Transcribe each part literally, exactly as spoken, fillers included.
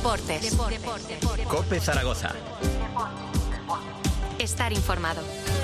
Deportes. Deportes. Deportes. COPE Zaragoza. Estar informado.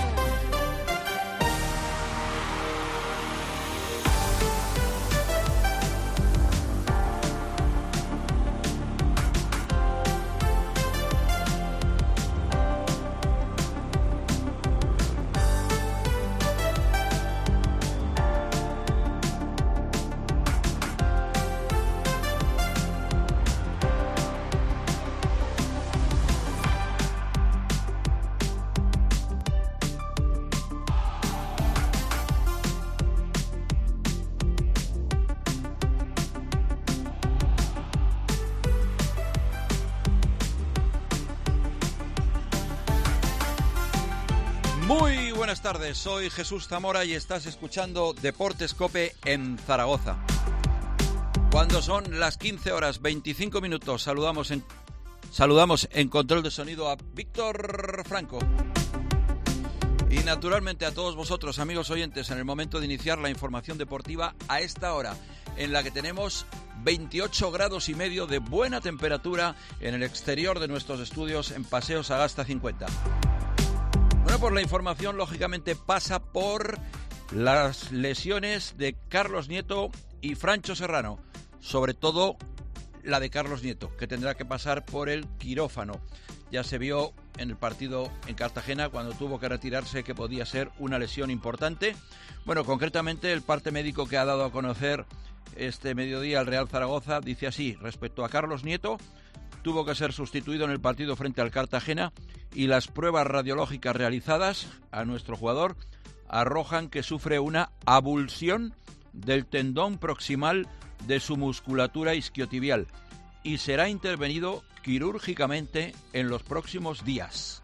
Muy buenas tardes, soy Jesús Zamora y estás escuchando Deportes COPE en Zaragoza. Cuando son las quince horas veinticinco minutos, saludamos en, saludamos en control de sonido a Víctor Franco. Y naturalmente a todos vosotros, amigos oyentes, en el momento de iniciar la información deportiva a esta hora, en la que tenemos veintiocho grados y medio de buena temperatura en el exterior de nuestros estudios en Paseo Sagasta cincuenta. Bueno, pues la información lógicamente pasa por las lesiones de Carlos Nieto y Francho Serrano, sobre todo la de Carlos Nieto, que tendrá que pasar por el quirófano. Ya se vio en el partido en Cartagena cuando tuvo que retirarse que podía ser una lesión importante. Bueno, concretamente el parte médico que ha dado a conocer este mediodía el Real Zaragoza dice así: respecto a Carlos Nieto, tuvo que ser sustituido en el partido frente al Cartagena y las pruebas radiológicas realizadas a nuestro jugador arrojan que sufre una abulsión del tendón proximal de su musculatura isquiotibial y será intervenido quirúrgicamente en los próximos días.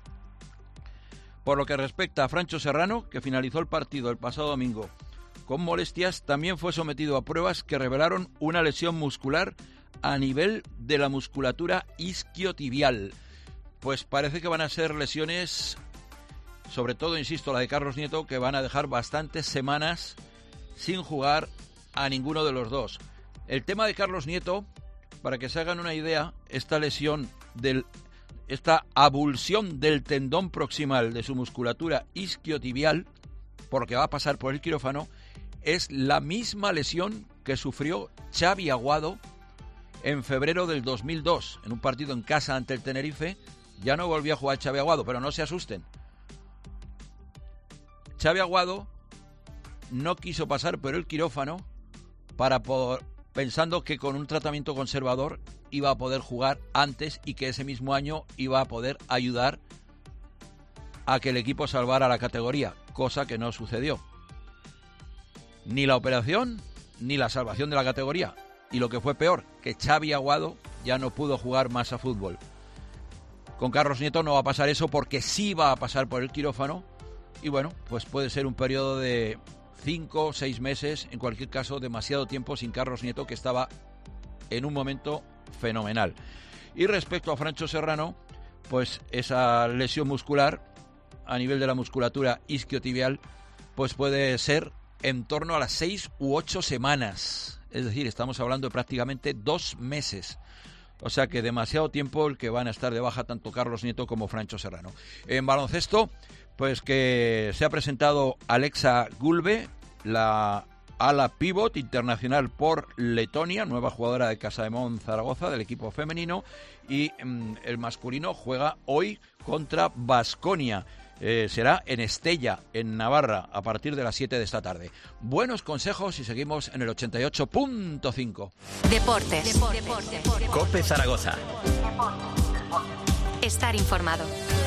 Por lo que respecta a Francho Serrano, que finalizó el partido el pasado domingo con molestias, también fue sometido a pruebas que revelaron una lesión muscular a nivel de la musculatura isquiotibial. Pues parece que van a ser lesiones, sobre todo, insisto, la de Carlos Nieto, que van a dejar bastantes semanas sin jugar a ninguno de los dos. El tema de Carlos Nieto, para que se hagan una idea, esta lesión, del, esta abulsión del tendón proximal de su musculatura isquiotibial, porque va a pasar por el quirófano, es la misma lesión que sufrió Xavi Aguado en febrero del dos mil dos, en un partido en casa ante el Tenerife. Ya no volvió a jugar Xavi Aguado, pero no se asusten. Xavi Aguado no quiso pasar por el quirófano para poder, pensando que con un tratamiento conservador iba a poder jugar antes y que ese mismo año iba a poder ayudar a que el equipo salvara la categoría, cosa que no sucedió. Ni la operación ni la salvación de la categoría. Y lo que fue peor, que Xavi Aguado ya no pudo jugar más a fútbol. Con Carlos Nieto no va a pasar eso, porque sí va a pasar por el quirófano. Y bueno, pues puede ser un periodo de cinco o seis meses, en cualquier caso demasiado tiempo sin Carlos Nieto, que estaba en un momento fenomenal. Y respecto a Francho Serrano, pues esa lesión muscular a nivel de la musculatura isquiotibial, pues puede ser en torno a las seis u ocho semanas. Es decir, estamos hablando de prácticamente dos meses. O sea que demasiado tiempo el que van a estar de baja tanto Carlos Nieto como Francho Serrano. En baloncesto, pues que se ha presentado Alexa Gulbe, la ala pívot internacional por Letonia, nueva jugadora de Casademont Zaragoza del equipo femenino, y mmm, el masculino juega hoy contra Baskonia. Eh, será en Estella, en Navarra, a partir de las siete de esta tarde. Buenos consejos y seguimos en el ochenta y ocho punto cinco. Deportes. Deportes. Deportes. COPE Zaragoza. Estar informado.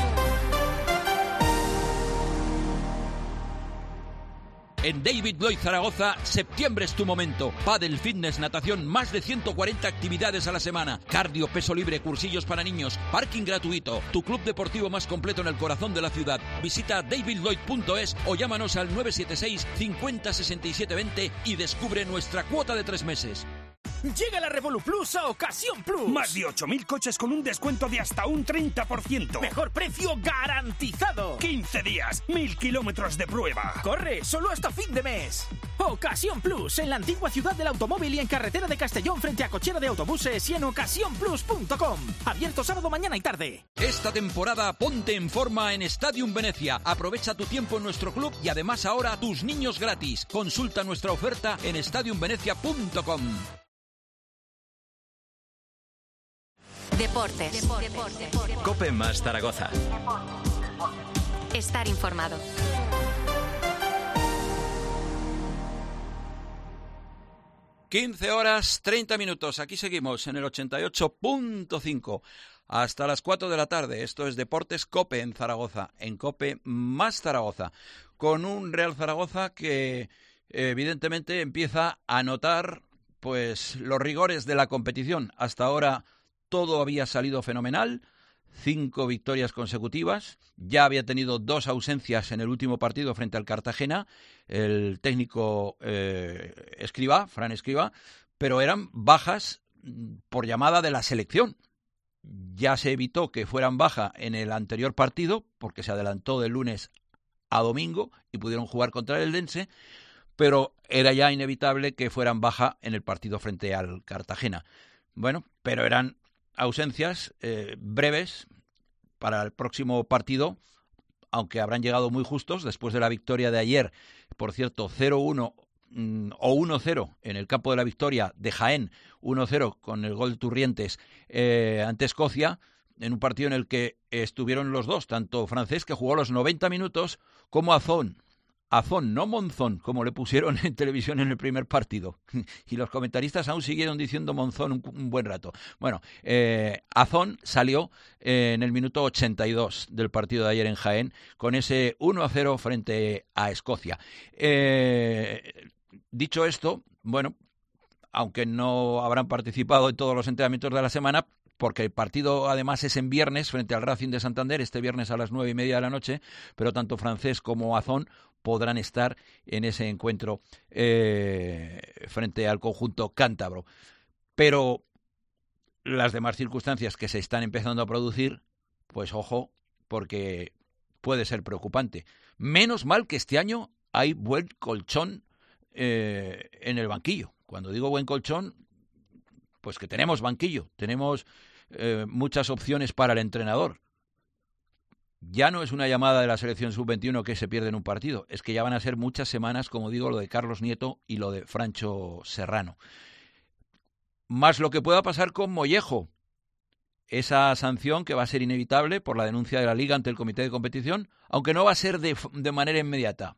En David Lloyd Zaragoza, septiembre es tu momento. Pádel, fitness, natación, más de ciento cuarenta actividades a la semana. Cardio, peso libre, cursillos para niños, parking gratuito. Tu club deportivo más completo en el corazón de la ciudad. Visita david lloyd punto es o llámanos al nueve siete seis cincuenta sesenta y siete veinte y descubre nuestra cuota de tres meses. Llega la Revolut Plus a Ocasión Plus. Más de ocho mil coches con un descuento de hasta un treinta por ciento. Mejor precio garantizado. quince días, mil kilómetros de prueba. Corre, solo hasta fin de mes. Ocasión Plus, en la antigua ciudad del automóvil y en carretera de Castellón frente a cochera de autobuses y en ocasión plus punto com. Abierto sábado, mañana y tarde. Esta temporada ponte en forma en Stadium Venecia. Aprovecha tu tiempo en nuestro club y además ahora tus niños gratis. Consulta nuestra oferta en stadium venecia punto com. Deportes. Deportes. Deportes. COPE más Zaragoza. Estar informado. quince horas treinta minutos. Aquí seguimos en el ochenta y ocho punto cinco hasta las cuatro de la tarde. Esto es Deportes COPE en Zaragoza, en COPE más Zaragoza, con un Real Zaragoza que evidentemente empieza a notar pues los rigores de la competición. Hasta ahora todo había salido fenomenal. Cinco victorias consecutivas, ya había tenido dos ausencias en el último partido frente al Cartagena, el técnico eh, Escribá, Fran Escribá, pero eran bajas por llamada de la selección. Ya se evitó que fueran baja en el anterior partido, porque se adelantó de lunes a domingo y pudieron jugar contra el Eldense, pero era ya inevitable que fueran baja en el partido frente al Cartagena. Bueno, pero eran ausencias eh, breves para el próximo partido, aunque habrán llegado muy justos después de la victoria de ayer, por cierto, cero uno mm, o uno cero en el campo de la Victoria de Jaén, uno cero con el gol de Turrientes eh, ante Escocia, en un partido en el que estuvieron los dos, tanto Francés, que jugó los noventa minutos, como Azón. Azón, no Monzón, como le pusieron en televisión en el primer partido. Y los comentaristas aún siguieron diciendo Monzón un, un buen rato. Bueno, eh, Azón salió eh, en el minuto ochenta y dos del partido de ayer en Jaén, con ese uno a cero frente a Escocia. Eh, dicho esto, bueno, aunque no habrán participado en todos los entrenamientos de la semana, porque el partido además es en viernes frente al Racing de Santander, este viernes a las nueve y media de la noche, pero tanto Francés como Azón podrán estar en ese encuentro eh, frente al conjunto cántabro. Pero las demás circunstancias que se están empezando a producir, pues ojo, porque puede ser preocupante. Menos mal que este año hay buen colchón eh, en el banquillo. Cuando digo buen colchón, pues que tenemos banquillo, tenemos eh, muchas opciones para el entrenador. Ya no es una llamada de la selección sub veintiuno que se pierde en un partido, es que ya van a ser muchas semanas, como digo, lo de Carlos Nieto y lo de Francho Serrano. Más lo que pueda pasar con Mollejo, esa sanción que va a ser inevitable por la denuncia de la Liga ante el Comité de Competición, aunque no va a ser de, de manera inmediata.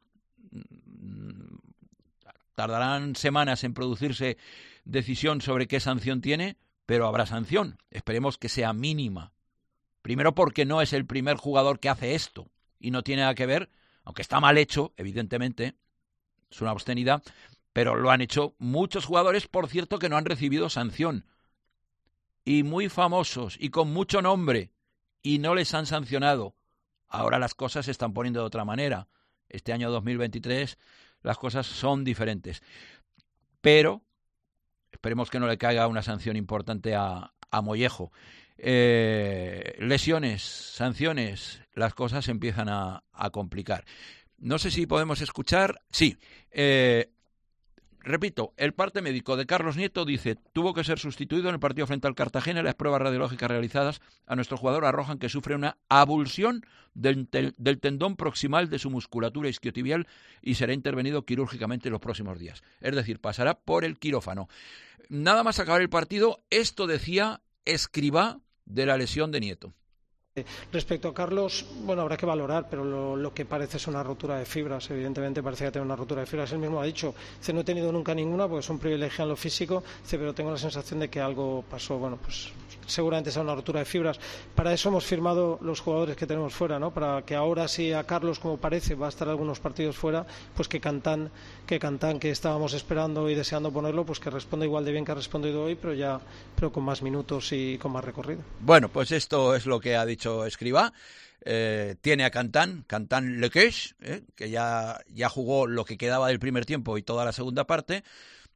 Tardarán semanas en producirse decisión sobre qué sanción tiene, pero habrá sanción. Esperemos que sea mínima. Primero porque no es el primer jugador que hace esto y no tiene nada que ver, aunque está mal hecho, evidentemente, es una obscenidad, pero lo han hecho muchos jugadores, por cierto, que no han recibido sanción. Y muy famosos y con mucho nombre y no les han sancionado. Ahora las cosas se están poniendo de otra manera. Este año dos mil veintitrés las cosas son diferentes. Pero esperemos que no le caiga una sanción importante a, a Mollejo. Eh, lesiones, sanciones, las cosas se empiezan a, a complicar. No sé si podemos escuchar. Sí, eh, repito, el parte médico de Carlos Nieto dice: tuvo que ser sustituido en el partido frente al Cartagena. Las pruebas radiológicas realizadas a nuestro jugador arrojan que sufre una abulsión del, tel, del tendón proximal de su musculatura isquiotibial y será intervenido quirúrgicamente en los próximos días. Es decir, pasará por el quirófano. Nada más acabar el partido, esto decía Escribá de la lesión de Nieto. Respecto a Carlos, bueno, habrá que valorar, pero lo, lo que parece es una rotura de fibras. Evidentemente parecía tener una rotura de fibras. Él mismo ha dicho, dice, no he tenido nunca ninguna porque es un privilegio en lo físico, dice, pero tengo la sensación de que algo pasó. Bueno, pues seguramente sea una rotura de fibras. Para eso hemos firmado los jugadores que tenemos fuera, ¿no? Para que ahora, si a Carlos, como parece, va a estar algunos partidos fuera, pues que Cantán, que Cantán, que estábamos esperando y deseando ponerlo, pues que responda igual de bien que ha respondido hoy, pero ya, pero con más minutos y con más recorrido. Bueno, pues esto es lo que ha dicho Escribá. Eh, tiene a Cantán, Cantán Lequeix, eh, que ya, ya jugó lo que quedaba del primer tiempo y toda la segunda parte.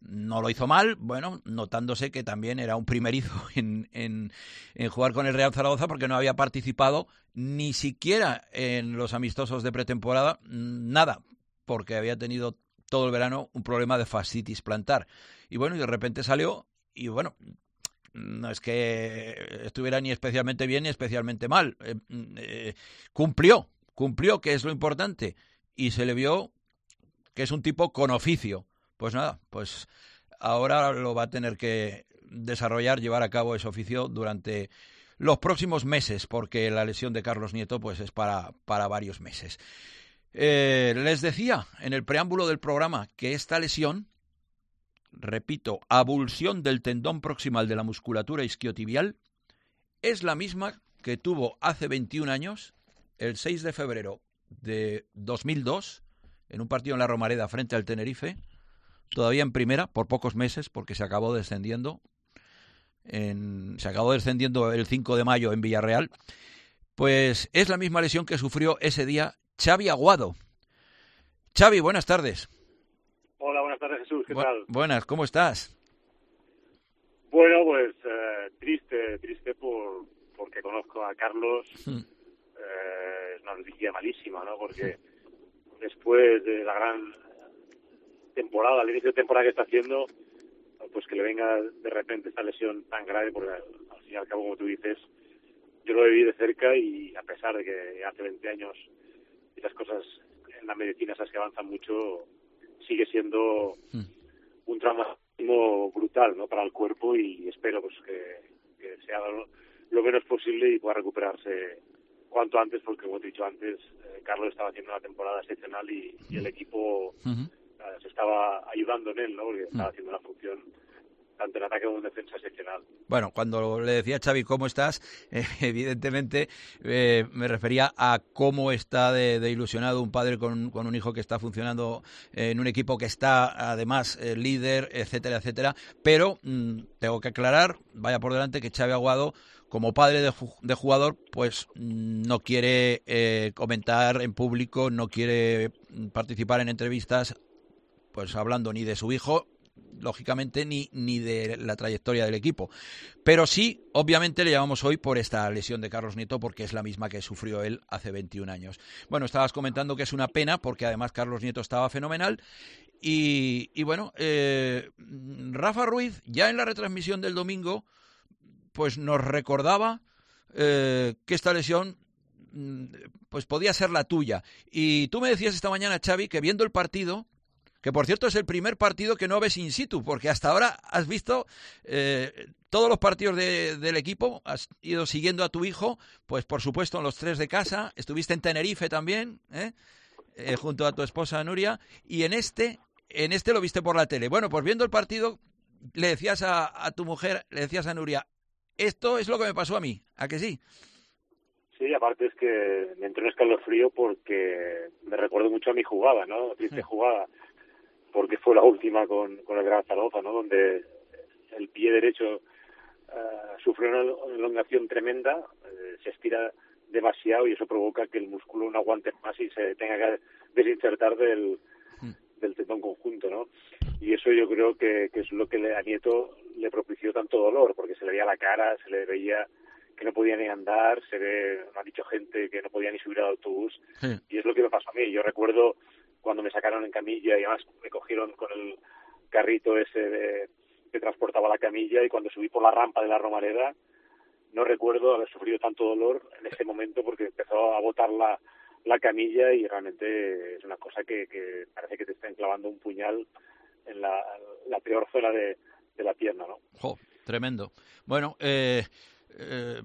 No lo hizo mal, bueno, notándose que también era un primerizo en, en, en jugar con el Real Zaragoza porque no había participado ni siquiera en los amistosos de pretemporada, nada, porque había tenido todo el verano un problema de fascitis plantar. Y bueno, y de repente salió y bueno, no es que estuviera ni especialmente bien ni especialmente mal. Eh, eh, cumplió, cumplió, que es lo importante, y se le vio que es un tipo con oficio. Pues nada, pues ahora lo va a tener que desarrollar, llevar a cabo ese oficio durante los próximos meses, porque la lesión de Carlos Nieto pues es para, para varios meses. Eh, les decía en el preámbulo del programa que esta lesión, repito, abulsión del tendón proximal de la musculatura isquiotibial, es la misma que tuvo hace veintiún años, el seis de febrero de dos mil dos, en un partido en la Romareda frente al Tenerife, todavía en primera, por pocos meses, porque se acabó descendiendo, en, se acabó descendiendo el cinco de mayo en Villarreal, pues es la misma lesión que sufrió ese día Xavi Aguado. Xavi, buenas tardes. Hola, buenas tardes, Jesús, ¿qué Bu- tal? Buenas, ¿cómo estás? Bueno, pues eh, triste, triste por porque conozco a Carlos, hmm. eh, es una noticia malísima, ¿no? Porque hmm. después de la gran temporada, al inicio de temporada que está haciendo, pues que le venga de repente esta lesión tan grave, porque al, al fin y al cabo, como tú dices, yo lo viví de cerca y a pesar de que hace veinte años y las cosas en la medicina esas que avanzan mucho, sigue siendo mm. un traumatismo brutal, ¿no?, para el cuerpo, y espero pues que, que sea lo, lo menos posible y pueda recuperarse cuanto antes, porque como te he dicho antes, eh, Carlos estaba haciendo una temporada excepcional y, y el equipo mm-hmm. eh, se estaba ayudando en él, ¿no?, porque estaba mm. haciendo una función tanto en ataque como en defensa excepcional. Bueno, cuando le decía a Xavi cómo estás, eh, evidentemente eh, me refería a cómo está de, de ilusionado un padre con, con un hijo que está funcionando en un equipo que está además eh, líder, etcétera, etcétera. Pero mmm, tengo que aclarar, vaya por delante, que Xavi Aguado, como padre de, de jugador, pues no quiere eh, comentar en público, no quiere participar en entrevistas, pues hablando ni de su hijo, lógicamente, ni, ni de la trayectoria del equipo. Pero sí, obviamente, le llamamos hoy por esta lesión de Carlos Nieto, porque es la misma que sufrió él hace veintiún años. Bueno, estabas comentando que es una pena, porque además Carlos Nieto estaba fenomenal. Y, y bueno, eh, Rafa Ruiz, ya en la retransmisión del domingo, pues nos recordaba eh, que esta lesión pues podía ser la tuya. Y tú me decías esta mañana, Xavi, que viendo el partido, que por cierto es el primer partido que no ves in situ, porque hasta ahora has visto eh, todos los partidos de, del equipo, has ido siguiendo a tu hijo, pues por supuesto en los tres de casa, estuviste en Tenerife también, ¿eh? Eh, junto a tu esposa Nuria, y en este, en este lo viste por la tele. Bueno, pues viendo el partido, le decías a, a tu mujer, le decías a Nuria, esto es lo que me pasó a mí, ¿a que sí? Sí, aparte es que me entró un escalofrío porque me recuerdo mucho a mi jugada, ¿no? Triste jugada, porque fue la última con, con el Real Zaragoza, ¿no?, donde el pie derecho uh, sufrió una elongación tremenda, uh, se estira demasiado y eso provoca que el músculo no aguante más y se tenga que desinsertar del, del tendón conjunto, ¿no? Y eso yo creo que, que es lo que le, a Nieto le propició tanto dolor, porque se le veía la cara, se le veía que no podía ni andar, se ve, me ha dicho gente que no podía ni subir al autobús, sí. Y es lo que me pasó a mí. Yo recuerdo cuando me sacaron en camilla y además me cogieron con el carrito ese de, que transportaba la camilla, y cuando subí por la rampa de la Romareda no recuerdo haber sufrido tanto dolor en ese momento, porque empezó a botar la, la camilla y realmente es una cosa que, que parece que te están clavando un puñal en la, la peor zona de, de la pierna, ¿no? Jo, tremendo. Bueno, eh, eh,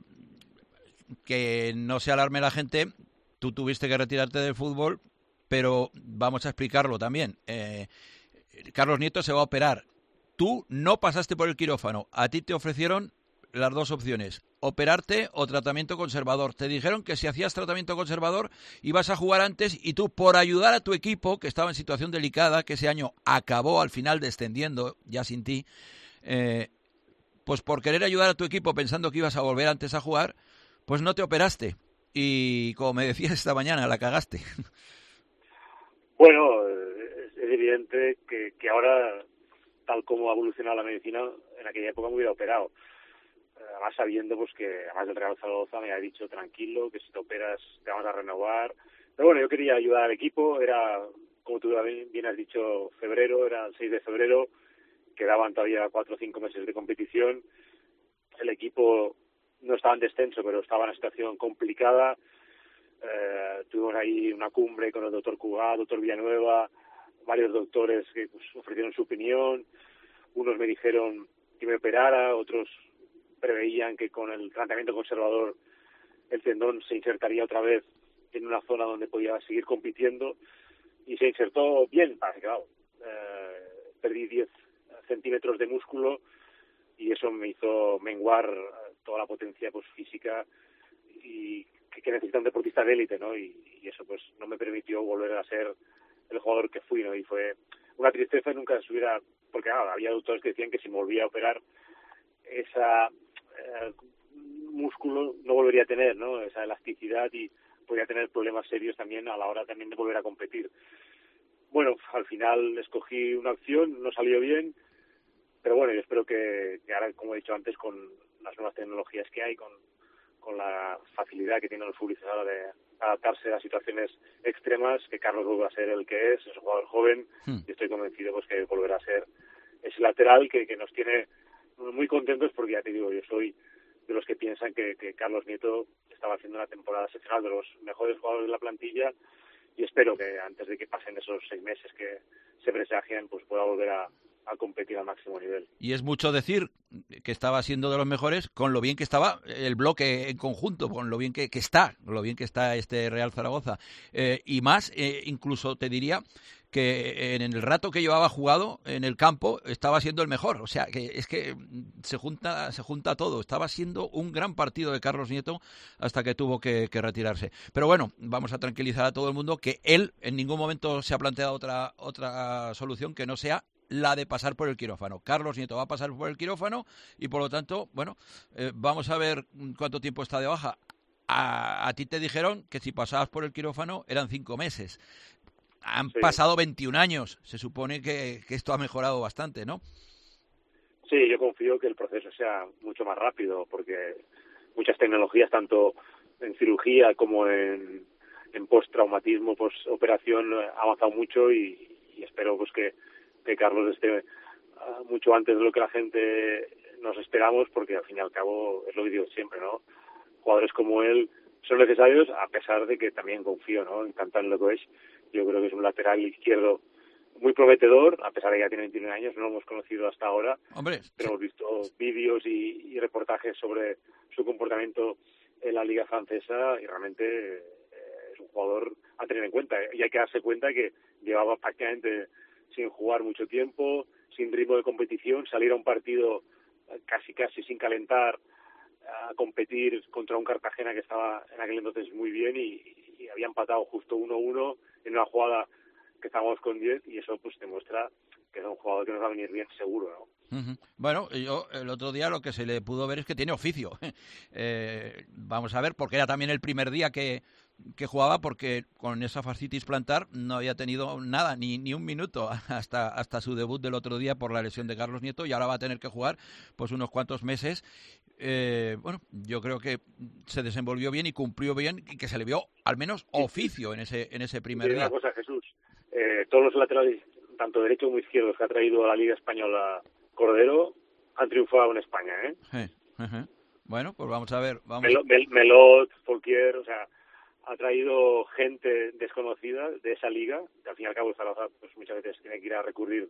que no se alarme la gente, tú tuviste que retirarte del fútbol, pero vamos a explicarlo también. Eh, Carlos Nieto se va a operar. Tú no pasaste por el quirófano. A ti te ofrecieron las dos opciones, operarte o tratamiento conservador. Te dijeron que si hacías tratamiento conservador ibas a jugar antes, y tú, por ayudar a tu equipo, que estaba en situación delicada, que ese año acabó al final descendiendo, ya sin ti, eh, pues por querer ayudar a tu equipo pensando que ibas a volver antes a jugar, pues no te operaste. Y como me decías esta mañana, la cagaste. Bueno, es evidente que, que ahora tal como ha evolucionado la medicina, en aquella época me hubiera operado. Además sabiendo pues que, además del Real Zaragoza me ha dicho tranquilo, que si te operas te vamos a renovar. Pero bueno, yo quería ayudar al equipo, era, como tú bien has dicho, febrero, era el seis de febrero, quedaban todavía cuatro o cinco meses de competición, el equipo no estaba en descenso, pero estaba en una situación complicada, eh, tuvimos ahí una cumbre con el doctor Cugá, doctor Villanueva, varios doctores que pues, ofrecieron su opinión, unos me dijeron que me operara, otros preveían que con el tratamiento conservador el tendón se insertaría otra vez en una zona donde podía seguir compitiendo y se insertó bien, parece que claro, eh, perdí diez centímetros de músculo y eso me hizo menguar toda la potencia pues física y que, que necesita un deportista de élite, ¿no? Y, y eso pues no me permitió volver a ser el jugador que fui, ¿no? Y fue una tristeza, nunca se hubiera, porque claro, había doctores que decían que si me volvía a operar esa eh, músculo no volvería a tener, ¿no? Esa elasticidad y podría tener problemas serios también a la hora también de volver a competir. Bueno, al final escogí una opción, no salió bien, pero bueno, yo espero que, que ahora, como he dicho antes, con las nuevas tecnologías que hay, con, con la facilidad que tienen los futbolistas ahora de adaptarse a situaciones extremas, que Carlos vuelva a ser el que es, es un jugador joven, hmm. y estoy convencido pues que volverá a ser ese lateral que, que nos tiene muy contentos, porque ya te digo, yo soy de los que piensan que, que Carlos Nieto estaba haciendo una temporada excepcional, de los mejores jugadores de la plantilla, y espero que antes de que pasen esos seis meses que se presagian, pues pueda volver a, a competir al máximo nivel. Y es mucho decir que estaba siendo de los mejores con lo bien que estaba el bloque en conjunto, con lo bien que, que está, con lo bien que está este Real Zaragoza. Eh, y más, eh, incluso te diría que en el rato que llevaba jugado en el campo estaba siendo el mejor. O sea, que es que se junta se junta todo. Estaba siendo un gran partido de Carlos Nieto hasta que tuvo que, que retirarse. Pero bueno, vamos a tranquilizar a todo el mundo que él en ningún momento se ha planteado otra otra solución que no sea la de pasar por el quirófano. Carlos Nieto va a pasar por el quirófano y por lo tanto, bueno, eh, vamos a ver cuánto tiempo está de baja. A, a ti te dijeron que si pasabas por el quirófano eran cinco meses. Han sí. pasado veintiún años. Se supone que, que esto ha mejorado bastante, ¿no? Sí, yo confío que el proceso sea mucho más rápido, porque muchas tecnologías, tanto en cirugía como en, en post-traumatismo, post-operación, ha avanzado mucho y, y espero pues que, que Carlos esté uh, mucho antes de lo que la gente nos esperamos, porque al fin y al cabo es lo que digo siempre, ¿no? Jugadores como él son necesarios, a pesar de que también confío, ¿no? En Cantan Lecoeix. Yo creo que es un lateral izquierdo muy prometedor, a pesar de que ya tiene veintinueve años, no lo hemos conocido hasta ahora. Hombre, pero hemos visto vídeos y, y reportajes sobre su comportamiento en la Liga Francesa y realmente eh, es un jugador a tener en cuenta. Y hay que darse cuenta que llevaba prácticamente sin jugar mucho tiempo, sin ritmo de competición, salir a un partido casi casi sin calentar, a competir contra un Cartagena que estaba en aquel entonces muy bien y, y había empatado justo uno uno en una jugada que estábamos con diez, y eso pues demuestra que es un jugador que nos va a venir bien seguro, ¿no? Uh-huh. Bueno, yo el otro día lo que se le pudo ver es que tiene oficio. eh, vamos a ver, porque era también el primer día que, que jugaba, porque con esa fascitis plantar no había tenido nada, ni, ni un minuto hasta, hasta su debut del otro día por la lesión de Carlos Nieto, y ahora va a tener que jugar pues unos cuantos meses. Eh, bueno, yo creo que se desenvolvió bien y cumplió bien, y que se le vio al menos oficio en ese en ese primer y día. Una cosa, Jesús, eh, todos los laterales, tanto derecho como izquierdos, que ha traído a la Liga Española Cordero, han triunfado en España, ¿eh? Sí. Uh-huh. Bueno, pues vamos a ver. Vamos. Mel- Mel- Melot, Folquier, o sea, ha traído gente desconocida de esa liga, que al fin y al cabo Zaragoza pues muchas veces tiene que ir a recurrir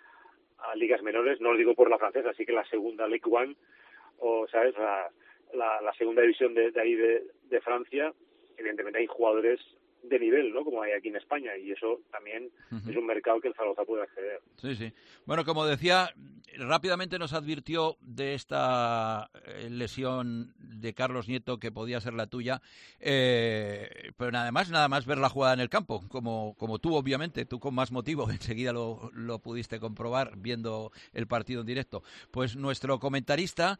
a ligas menores, no lo digo por la francesa, así que la segunda Ligue uno, o sabes, la, la, la segunda división de, de ahí de, de Francia, evidentemente hay jugadores de nivel, ¿no? Como hay aquí en España, y eso también uh-huh. es un mercado que el Zaragoza puede acceder. Sí, sí. Bueno, como decía, rápidamente nos advirtió de esta lesión de Carlos Nieto, que podía ser la tuya, eh, pero nada más, nada más ver la jugada en el campo, como, como tú, obviamente, tú con más motivo, enseguida lo, lo pudiste comprobar viendo el partido en directo. Pues nuestro comentarista,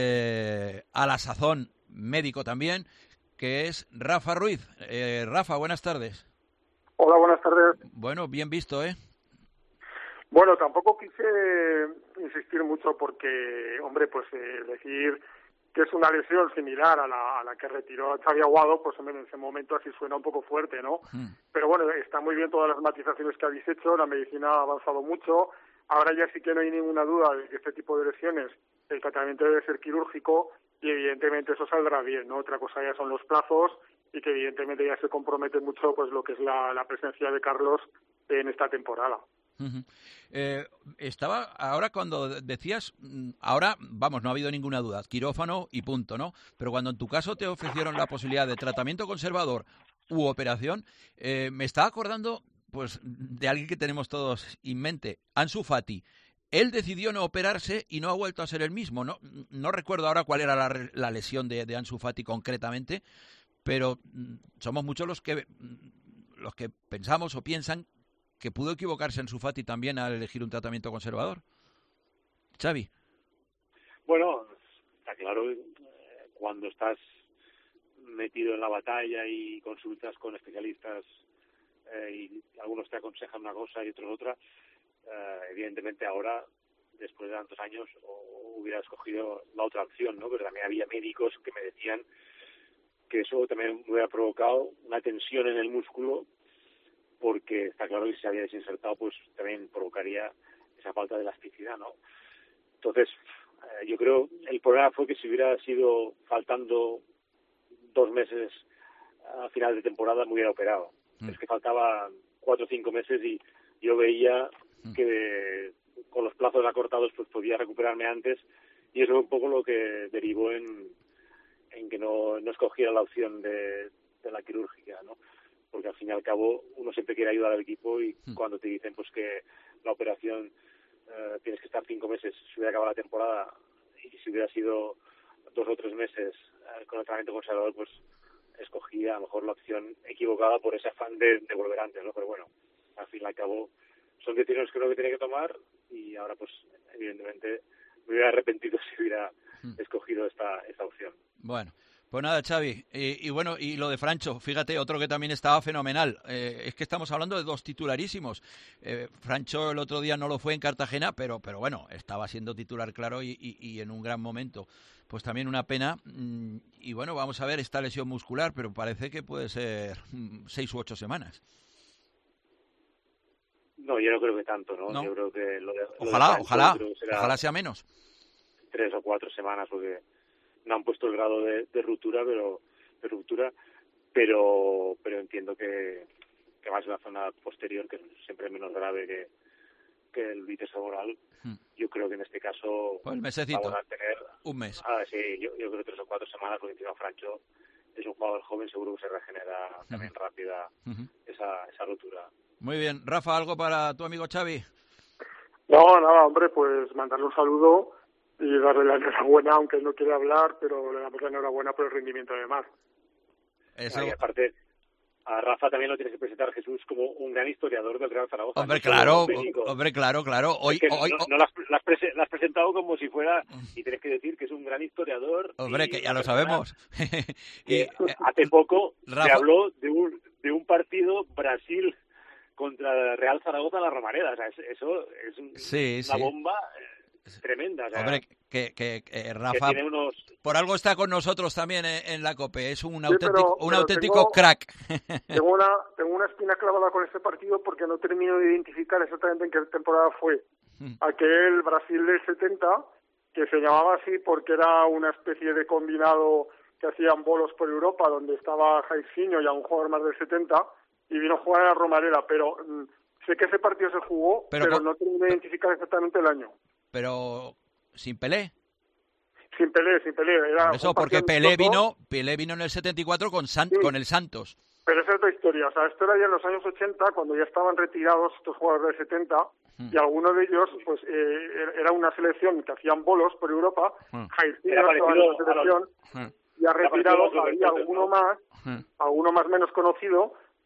eh, a la sazón médico también, que es Rafa Ruiz. Eh, Rafa, buenas tardes. Hola, buenas tardes. Bueno, bien visto, ¿eh? Bueno, tampoco quise insistir mucho porque, hombre, pues eh, decir que es una lesión similar a la, a la que retiró a Xavi Aguado, pues hombre, en ese momento así suena un poco fuerte, ¿no? Mm. Pero bueno, está muy bien todas las matizaciones que habéis hecho, la medicina ha avanzado mucho, ahora ya sí que no hay ninguna duda de que este tipo de lesiones, el tratamiento debe ser quirúrgico y evidentemente eso saldrá bien, ¿no? Otra cosa ya son los plazos y que evidentemente ya se compromete mucho pues lo que es la, la presencia de Carlos en esta temporada. Uh-huh. Eh, estaba ahora cuando decías, ahora vamos, no ha habido ninguna duda, quirófano y punto, ¿no? Pero cuando en tu caso te ofrecieron la posibilidad de tratamiento conservador u operación, eh, me estaba acordando pues de alguien que tenemos todos en mente, Ansu Fati. Él decidió no operarse y no ha vuelto a ser el mismo. No, no recuerdo ahora cuál era la, la lesión de, de Ansu Fati concretamente, pero somos muchos los que los que pensamos o piensan que pudo equivocarse Ansu Fati también al elegir un tratamiento conservador. Xavi. Bueno, está claro, eh, cuando estás metido en la batalla y consultas con especialistas eh, y algunos te aconsejan una cosa y otros otra, eh, evidentemente ahora, después de tantos años, hubiera escogido la otra opción, ¿no? Pero también había médicos que me decían que eso también hubiera provocado una tensión en el músculo, porque está claro que si se había desinsertado, pues también provocaría esa falta de elasticidad, ¿no? Entonces, eh, yo creo el problema fue que si hubiera sido faltando dos meses a final de temporada, me hubiera operado. Mm. Es que faltaban cuatro o cinco meses y yo veía mm. que con los plazos acortados pues podía recuperarme antes, y eso es un poco lo que derivó en, en que no, no escogiera la opción de, de la quirúrgica, ¿no? Porque al fin y al cabo uno siempre quiere ayudar al equipo y mm. cuando te dicen pues que la operación eh, tienes que estar cinco meses, si hubiera acabado la temporada, y si hubiera sido dos o tres meses eh, con el tratamiento conservador, pues escogía a lo mejor la opción equivocada por ese afán de, de volver antes, ¿no? Pero bueno, al fin y al cabo son decisiones que uno que tiene que tomar, y ahora pues evidentemente me hubiera arrepentido si hubiera mm. escogido esta, esta opción. Bueno. Pues nada, Xavi, y, y bueno, y lo de Francho, fíjate, otro que también estaba fenomenal. Eh, es que estamos hablando de dos titularísimos. Eh, Francho el otro día no lo fue en Cartagena, pero pero bueno, estaba siendo titular claro y, y, y en un gran momento. Pues también una pena. Y bueno, vamos a ver esta lesión muscular, pero parece que puede ser seis u ocho semanas. No, yo no creo que tanto, ¿no? ¿No? Yo creo que lo de, lo ojalá, de Francho, ojalá, creo que será ojalá sea menos. Tres o cuatro semanas, porque no han puesto el grado de, de ruptura, pero de ruptura, pero pero entiendo que, que va a ser la zona posterior, que es siempre menos grave que, que el bíceps femoral. Hmm. Yo creo que en este caso pues el mesecito, vamos a tener un mes. Ah, sí, yo, yo creo tres o cuatro semanas, porque encima Francho es un jugador joven, seguro que se regenera hmm. también rápida hmm. esa, esa ruptura. Muy bien. Rafa, ¿algo para tu amigo Xavi? No, nada, hombre, pues mandarle un saludo y darle la enhorabuena, aunque él no quiere hablar, pero le damos la enhorabuena por el rendimiento de Mar. Eso... Y aparte, a Rafa también lo tienes que presentar, Jesús, como un gran historiador del Real Zaragoza. Hombre, no claro, hombre, claro, claro. Hoy, es que hoy, no, no lo has, lo has, prese, lo has presentado como si fuera, y tienes que decir que es un gran historiador. Hombre, que ya lo sabemos. y, hace poco Rafa... se habló de un, de un partido Brasil contra Real Zaragoza en la Romareda. O sea, eso es un, sí, una sí. bomba tremenda. O sea, hombre, que, que, que Rafa, que unos... por algo está con nosotros también en, en la COPE. Es un sí, auténtico, pero, un pero auténtico tengo, crack. Tengo una, tengo una espina clavada con este partido porque no termino de identificar exactamente en qué temporada fue. Aquel Brasil del setenta, que se llamaba así porque era una especie de combinado que hacían bolos por Europa, donde estaba Jairzinho y a un jugador más del setenta, y vino a jugar a la Romareda, pero mmm, sé que ese partido se jugó, pero, pero con... no termino de identificar exactamente el año. Pero sin Pelé. Sin Pelé, sin Pelé. Era Por eso, porque Pelé vino, Pelé vino en el setenta y cuatro con, San, sí, con el Santos. Pero esa es otra historia. O sea, esto era ya en los años ochenta, cuando ya estaban retirados estos jugadores del setenta, hmm. y algunos de ellos, pues, eh, era una selección que hacían bolos por Europa. Hmm. Jairzinho estaba en la selección, hmm. y ha retirado, había alguno más, hmm. alguno más menos conocido,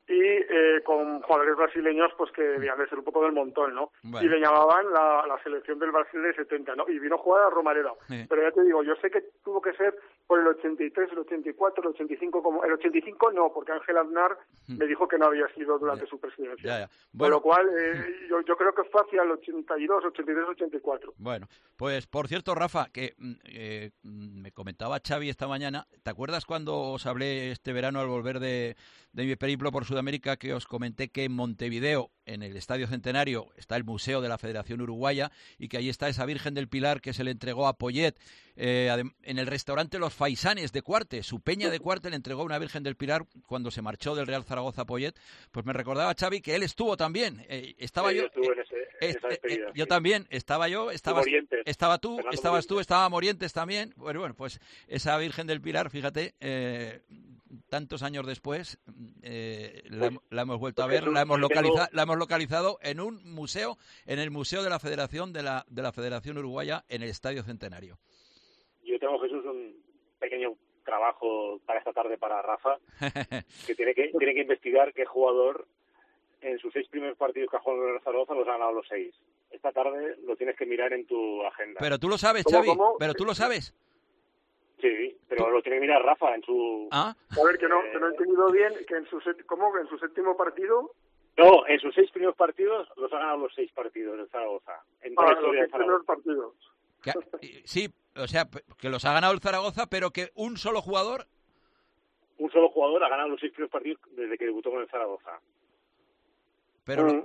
y eh, con jugadores brasileños pues que debían de ser un poco del montón, ¿no? Bueno. Y le llamaban la, la selección del Brasil de setenta, ¿no? Y vino a jugar a Romareda. Sí. Pero ya te digo, yo sé que tuvo que ser por el ochenta y tres, el ochenta y cuatro, el ochenta y cinco, como el ochenta y cinco no, porque Ángel Aznar me dijo que no había sido durante ya. su presidencia. Ya, ya. Con Bueno. lo cual, eh, yo, yo creo que fue hacia el ochenta y dos, ochenta y tres, ochenta y cuatro. Bueno, pues por cierto, Rafa, que eh, me comentaba Xavi esta mañana, ¿te acuerdas cuando os hablé este verano al volver de, de mi periplo por Sudamérica que os comenté que en Montevideo, en el Estadio Centenario, está el Museo de la Federación Uruguaya y que ahí está esa Virgen del Pilar que se le entregó a Poyet eh, en el restaurante Los Faisanes de Cuarte? Su peña de Cuarte le entregó una Virgen del Pilar cuando se marchó del Real Zaragoza a Poyet. Pues me recordaba Xavi que él estuvo también. Eh, estaba Sí, yo. yo estuve en, ese, en eh, esa eh, despedida, eh, yo sí. también, estaba yo, estaba, Morientes. estaba tú, Fernando estabas tú, Morientes. estaba Morientes también. Bueno, bueno, pues esa Virgen del Pilar, fíjate, eh, tantos años después, eh, la, Pues, la hemos vuelto a pues ver, eso, la hemos yo tengo- localizado, la hemos localizado en un museo, en el Museo de la Federación de la de la Federación Uruguaya en el Estadio Centenario. Yo tengo, Jesús, un pequeño trabajo para esta tarde para Rafa, que tiene que tiene que investigar qué jugador en sus seis primeros partidos que ha jugado en el Zaragoza los ha ganado los seis. Esta tarde lo tienes que mirar en tu agenda. Pero tú lo sabes, ¿Cómo, Xavi, cómo? pero tú lo sabes. Sí, pero Tú- lo tiene que mirar Rafa en su... Ah, A ver, que no, Eh, que no he entendido bien, que en su, set- ¿cómo? Que en su séptimo partido... No, en sus seis primeros partidos los ha ganado los seis partidos del Zaragoza. En toda Ah, la los historia del seis primeros Zaragoza. partidos. que ha- y- sí, o sea, p- que los ha ganado el Zaragoza, pero que un solo jugador. Un solo jugador ha ganado los seis primeros partidos desde que debutó con el Zaragoza. Pero no- Mm.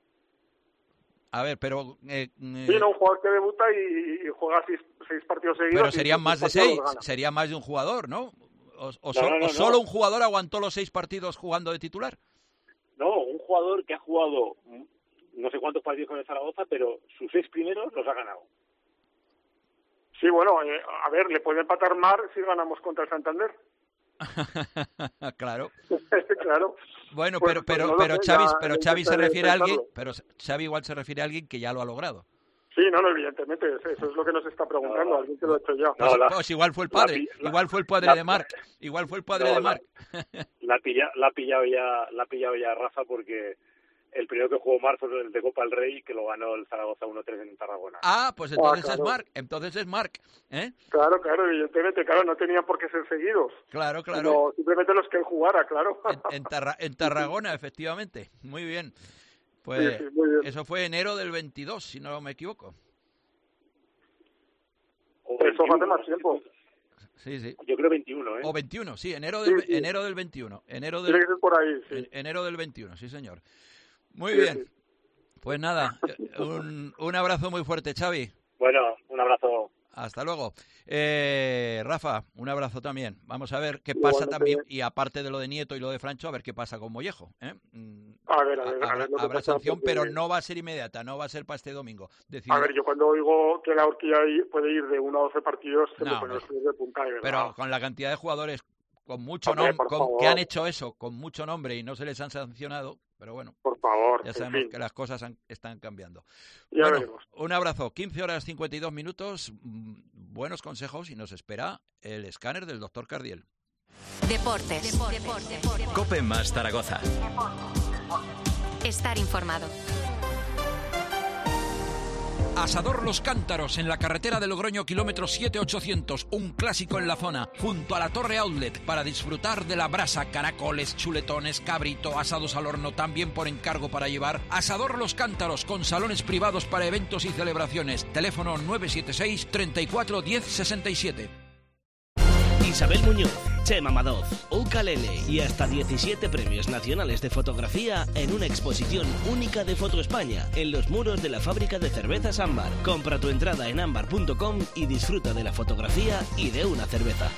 a ver, pero eh, eh, Sí, no, un jugador que debuta y, y juega seis, seis partidos seguidos. pero y serían los más de partidos seis, los gana. sería más de un jugador, ¿no? O, o No, so- no, no, o solo no. un jugador aguantó los seis partidos jugando de titular. No, un jugador que ha jugado mm, no sé cuántos partidos con el Zaragoza, pero sus seis primeros los ha ganado. Sí, bueno, eh, a ver, le puede empatar Mar si ganamos contra el Santander. Claro. Claro. Bueno, Pues- pero pues pero no lo pero sé, Xavi, ya- pero ya Xavi se intentaré refiere a alguien, pensarlo. pero Xavi igual se refiere a alguien que ya lo ha logrado. Sí, no, no, evidentemente, eso eso es lo que nos está preguntando, No. alguien que lo ha hecho ya. No, Pues, la- pues igual fue el la padre, pi- la- igual fue el padre la- de Marc, igual fue el padre No, de la- Marc. La ha pillado, la ha pillado ya, la ha pillado ya Rafa porque el primero que jugó Mar fue el de Copa del Rey, que lo ganó el Zaragoza uno tres en Tarragona. Ah, pues entonces claro. es Marc, entonces es Marc, ¿eh? Claro, claro, evidentemente, claro, no tenían por qué ser seguidos. Claro, claro. Sino simplemente los que él jugara, claro. En, en, Tarra- en Tarragona, efectivamente. Muy bien. Pues Sí, sí, muy bien. eso fue enero del veintidós, si no me equivoco. O Eso veintiuno, hace más no sé tiempo. Sí, sí. Yo creo veintiuno, ¿eh? O veintiuno, sí, enero del, Sí, sí. enero del veintiuno. Enero Tiene del, que ser por ahí, sí. en- enero del veintiuno, sí, señor. Muy Sí, bien. sí. Pues nada, un, un abrazo muy fuerte, Xavi. Bueno, un abrazo. Hasta luego. Eh, Rafa, un abrazo también. Vamos a ver qué pasa Igualmente. también, y aparte de lo de Nieto y lo de Francho, a ver qué pasa con Mollejo. ¿eh? Mm, A ver, a ver, a habrá, ver lo que habrá pasa, sanción, porque- pero no va a ser inmediata, no va a ser para este domingo. Decir, A ver, yo cuando oigo que la horquilla ahí puede ir de uno a doce partidos, se No, me ponen los pelos de punta, de verdad. pero con la cantidad de jugadores con mucho Hombre, nom- por con, favor. que han hecho eso, con mucho nombre y no se les han sancionado, pero bueno, Por favor, ya en sabemos fin, que las cosas han- están cambiando. ya Bueno, veremos. un abrazo, quince horas cincuenta y dos minutos, mm, buenos consejos y nos espera el escáner del doctor Cardiel. Deportes. Deportes. Cope más Zaragoza. Estar informado. Asador Los Cántaros, en la carretera de Logroño, kilómetro siete ochocientos, un clásico en la zona, junto a la Torre Outlet, para disfrutar de la brasa, caracoles, chuletones, cabrito, asados al horno, también por encargo para llevar. Asador Los Cántaros, con salones privados para eventos y celebraciones. Teléfono nueve siete seis, treinta y cuatro, diez sesenta y siete. Isabel Muñoz, Chema Madoz, Ukalele y hasta diecisiete premios nacionales de fotografía en una exposición única de Foto España en los muros de la fábrica de cervezas Ámbar. Compra tu entrada en ámbar punto com y disfruta de la fotografía y de una cerveza.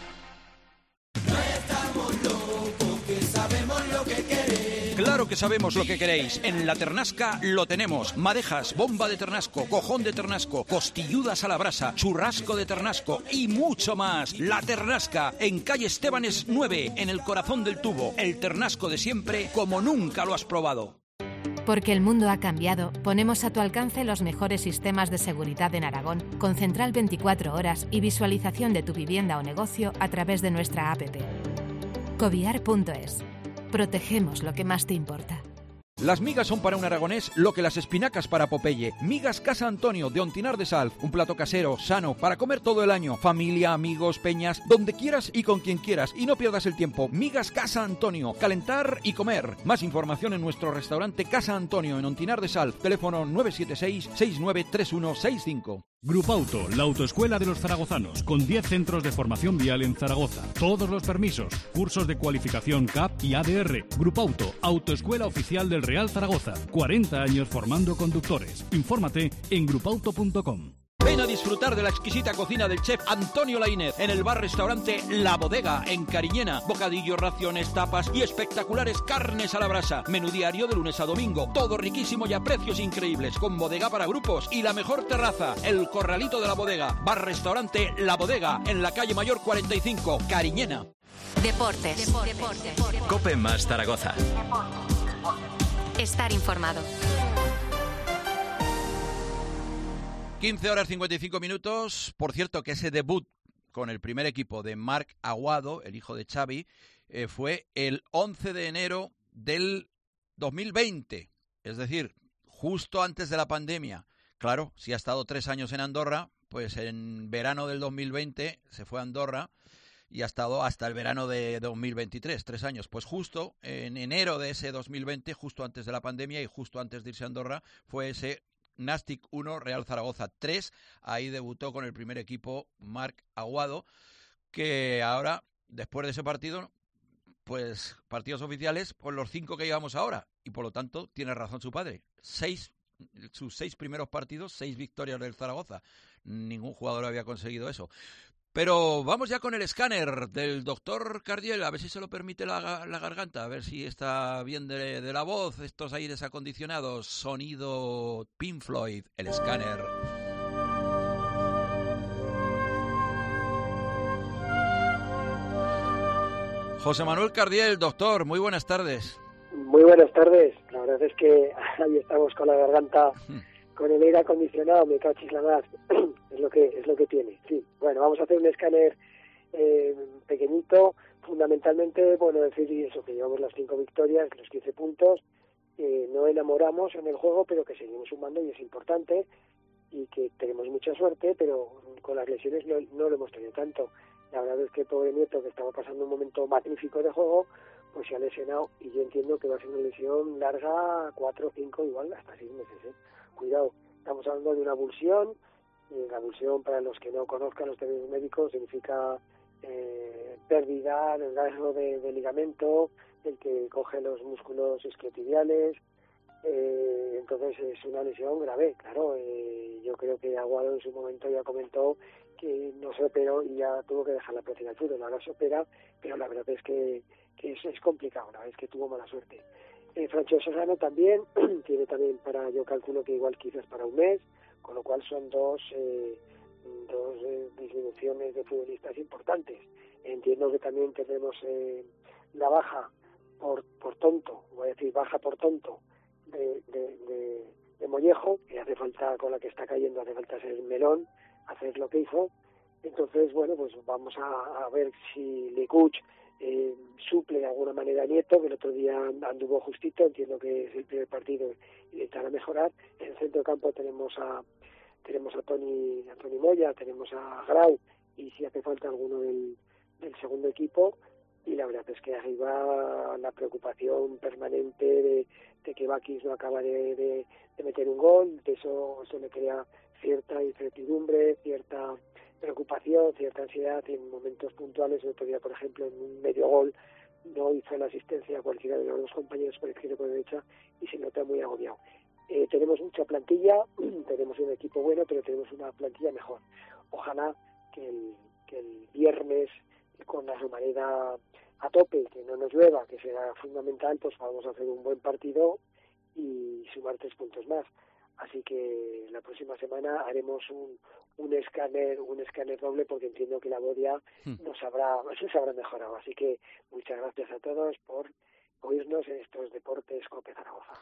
Claro que sabemos lo que queréis. En La Ternasca lo tenemos. Madejas, bomba de ternasco, cojón de ternasco, costilludas a la brasa, churrasco de ternasco y mucho más. La Ternasca, en calle Estebanes nueve, en el corazón del tubo. El ternasco de siempre, como nunca lo has probado. Porque el mundo ha cambiado, ponemos a tu alcance los mejores sistemas de seguridad en Aragón, con central veinticuatro horas y visualización de tu vivienda o negocio a través de nuestra app. coviar punto es. Protegemos lo que más te importa. Las migas son para un aragonés lo que las espinacas para Popeye. Migas Casa Antonio de Ontinar de Sal. Un plato casero, sano, para comer todo el año. Familia, amigos, peñas, donde quieras y con quien quieras. Y no pierdas el tiempo. Migas Casa Antonio. Calentar y comer. Más información en nuestro restaurante Casa Antonio en Ontinar de Sal. Teléfono nueve siete seis, seis nueve tres uno seis cinco. Grupauto, la autoescuela de los zaragozanos, con diez centros de formación vial en Zaragoza. Todos los permisos, cursos de cualificación C A P y A D R. Grupauto, autoescuela oficial del Real Zaragoza. cuarenta años formando conductores. Infórmate en grupauto punto com. Ven a disfrutar de la exquisita cocina del chef Antonio Laínez en el bar-restaurante La Bodega, en Cariñena. Bocadillos, raciones, tapas y espectaculares carnes a la brasa. Menú diario de lunes a domingo. Todo riquísimo y a precios increíbles, con bodega para grupos y la mejor terraza. El Corralito de La Bodega. Bar-restaurante La Bodega, en la calle Mayor cuarenta y cinco, Cariñena. Deportes. Deportes. Cope más Zaragoza. Estar informado. quince horas cincuenta y cinco minutos. Por cierto, que ese debut con el primer equipo de Marc Aguado, el hijo de Xavi, eh, fue el once de enero del dos mil veinte. Es decir, justo antes de la pandemia. Claro, si ha estado tres años en Andorra, pues en verano del dos mil veinte se fue a Andorra y ha estado hasta el verano de dos mil veintitrés, tres años. Pues justo en enero de ese dos mil veinte, justo antes de la pandemia y justo antes de irse a Andorra, fue ese Nàstic uno, Real Zaragoza tres. Ahí debutó con el primer equipo Marc Aguado, que ahora, después de ese partido, pues partidos oficiales, pues los cinco que llevamos ahora. Y por lo tanto, tiene razón su padre. Seis, sus seis primeros partidos, seis victorias del Zaragoza. Ningún jugador había conseguido eso. Pero vamos ya con el escáner del doctor Cardiel, a ver si se lo permite la, la garganta, a ver si está bien de, de la voz, estos aires acondicionados, sonido Pink Floyd, el escáner. José Manuel Cardiel, doctor, muy buenas tardes. Muy buenas tardes, la verdad es que ahí estamos con la garganta... Con el aire acondicionado, me cachis la más, es lo que es lo que tiene. Sí, bueno, vamos a hacer un escáner eh, pequeñito, fundamentalmente, bueno, decir eso, que llevamos las cinco victorias, los quince puntos, eh, no enamoramos en el juego, pero que seguimos sumando y es importante, y que tenemos mucha suerte, pero con las lesiones no, no lo hemos tenido tanto. La verdad es que el pobre Nieto, que estaba pasando un momento magnífico de juego, pues se ha lesionado, y yo entiendo que va a ser una lesión larga, cuatro, cinco, igual hasta seis meses, ¿eh? Cuidado, estamos hablando de una avulsión, y la avulsión, para los que no conozcan los términos médicos, significa eh, pérdida, desgarro de, de ligamento, el que coge los músculos isquiotibiales, eh, entonces es una lesión grave, claro. Eh, yo creo que Aguado en su momento ya comentó que no se operó y ya tuvo que dejar la próxima del fútbol, ahora se opera, pero la verdad es que, que es, es complicado, una vez que tuvo mala suerte. Eh, Francesco Sano también, tiene también para, yo calculo que igual quizás para un mes, con lo cual son dos, eh, dos eh, disminuciones de futbolistas importantes. Entiendo que también tenemos eh, la baja por, por tonto, voy a decir baja por tonto, de, de, de, de Mollejo, que hace falta, con la que está cayendo, hace falta ser melón, hacer lo que hizo. Entonces, bueno, pues vamos a, a ver si Likuch Eh, suple de alguna manera a Nieto, que el otro día anduvo justito, entiendo que es el primer partido y intentará mejorar. En el centro de campo tenemos a tenemos a Toni a Toni Moya, tenemos a Grau, y si hace falta alguno del, del segundo equipo. Y la verdad es que arriba la preocupación permanente de, de que Bakis no acaba de, de, de meter un gol, de eso, eso le crea cierta incertidumbre, cierta preocupación, cierta ansiedad en momentos puntuales. El otro día, por ejemplo, en un medio gol no hizo la asistencia a cualquiera de los dos compañeros por izquierda y por derecha y se nota muy agobiado. Eh, tenemos mucha plantilla, tenemos un equipo bueno, pero tenemos una plantilla mejor. Ojalá que el, que el viernes, con la Romareda a tope, que no nos llueva, que será fundamental, pues vamos a hacer un buen partido y sumar tres puntos más. Así que la próxima semana haremos un, un escáner un escáner doble, porque entiendo que la Bodia nos habrá, nos habrá mejorado. Así que muchas gracias a todos por oírnos en estos Deportes Cope Zaragoza.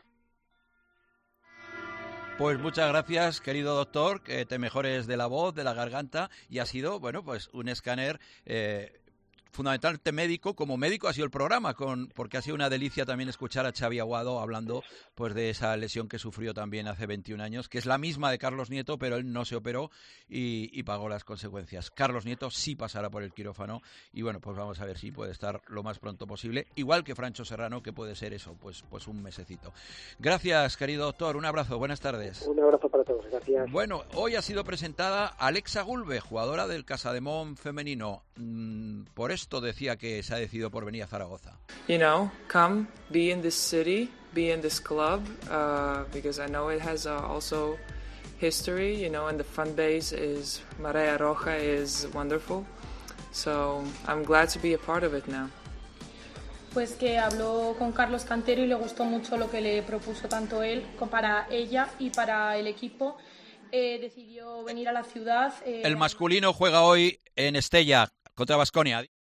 Pues muchas gracias, querido doctor, que te mejores de la voz, de la garganta, y ha sido, bueno, pues un escáner eh, fundamentalmente médico, como médico ha sido el programa, con porque ha sido una delicia también escuchar a Xavi Aguado hablando pues de esa lesión que sufrió también hace veintiún años, que es la misma de Carlos Nieto, pero él no se operó y, y pagó las consecuencias. Carlos Nieto sí pasará por el quirófano y bueno, pues vamos a ver si puede estar lo más pronto posible, igual que Francho Serrano, que puede ser eso, pues, pues un mesecito. Gracias, querido doctor, un abrazo, buenas tardes. Un abrazo para todos, gracias. Bueno, hoy ha sido presentada Alexa Gulbe, jugadora del Casademont femenino. Mm, por esto decía que se ha decidido por venir a Zaragoza. You know, come, be in this city, be in this club, uh, because I know it has uh, also history, you know, and the fan base is, Marea Roja is wonderful. So I'm glad to be a part of it now. Pues que habló con Carlos Cantero y le gustó mucho lo que le propuso tanto él como para ella y para el equipo. Eh, decidió venir a la ciudad. Eh, el masculino juega hoy en Estella contra Baskonia.